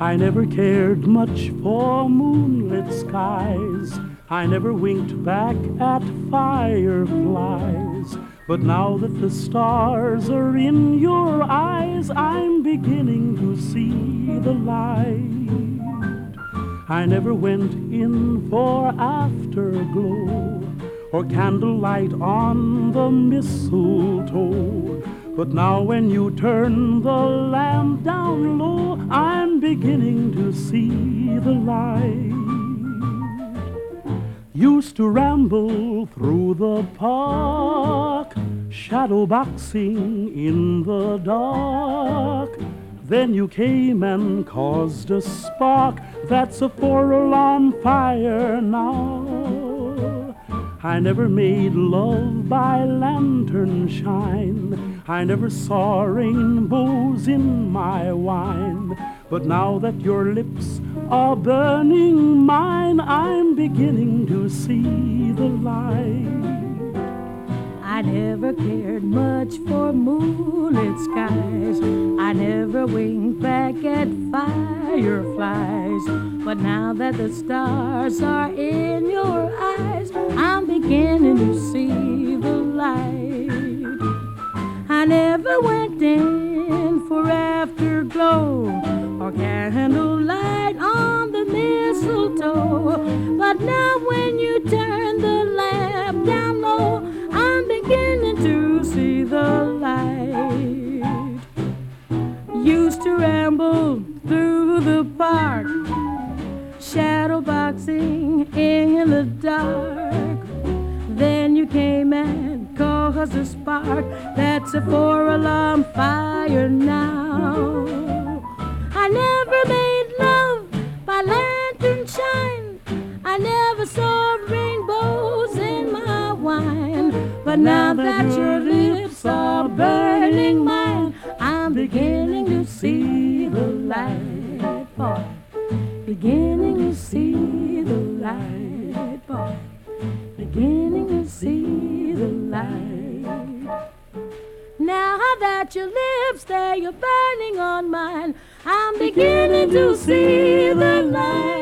I never cared much for moonlit skies. I never winked back at fireflies. But now that the stars are in your eyes, I'm beginning to see the light. I never went in for afterglow or candlelight on the mistletoe. But now when you turn the lamp down low, I'm beginning to see the light. Used to ramble through the park, shadow boxing in the dark. Then you came and caused a spark that's a four-alarm fire now. I never made love by lantern shine. I never saw rainbows in my wine. But now that your lips are burning mine, I'm beginning to see the light. I never cared much for moonlit skies. I never winked back at fireflies. But now that the stars are in your eyes, I'm beginning to see the light. I never went in for afterglow or candlelight on the mistletoe. But now when you turn the lamp down low, I'm beginning to see the light. Used to ramble through the park, shadow boxing in the dark. Then you came and caused a spark that's a four-alarm fire now. I never made love by lantern shine. I never saw rainbows in my wine. But now that your lips are burning mine, I'm beginning to see the light, boy. Beginning to see the light, boy. Beginning to see the light. Now that your lips, they are burning on mine, I'm beginning to see the light.